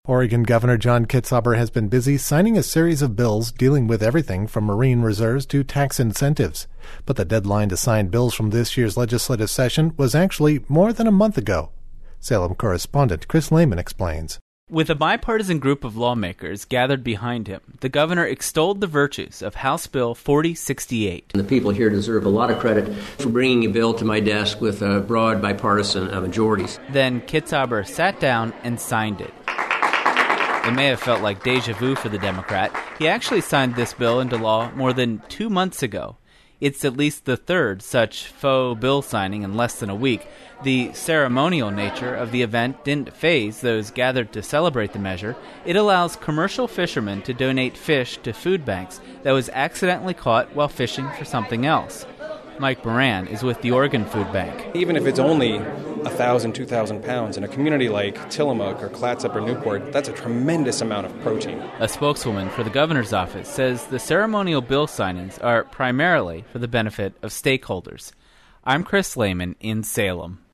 Oregon Governor John Kitzhaber has been busy signing a series of bills dealing with everything from marine reserves to tax incentives. But the deadline to sign bills from this year's legislative session was actually more than a month ago. Salem correspondent Chris Lehman explains. With a bipartisan group of lawmakers gathered behind him, the governor extolled the virtues of House Bill 4068. The people here deserve a lot of credit for bringing a bill to my desk with broad bipartisan majorities. Then Kitzhaber sat down and signed it. It may have felt like deja vu for the Democrat. He actually signed this bill into law more than 2 months ago. It's at least the third such faux bill signing in less than a week. The ceremonial nature of the event didn't faze those gathered to celebrate the measure. It allows commercial fishermen to donate fish to food banks that was accidentally caught while fishing for something else. Mike Moran is with the Oregon Food Bank. Even if it's only 1,000, 2,000 pounds in a community like Tillamook or Clatsop or Newport, that's a tremendous amount of protein. A spokeswoman for the governor's office says the ceremonial bill signings are primarily for the benefit of stakeholders. I'm Chris Lehman in Salem.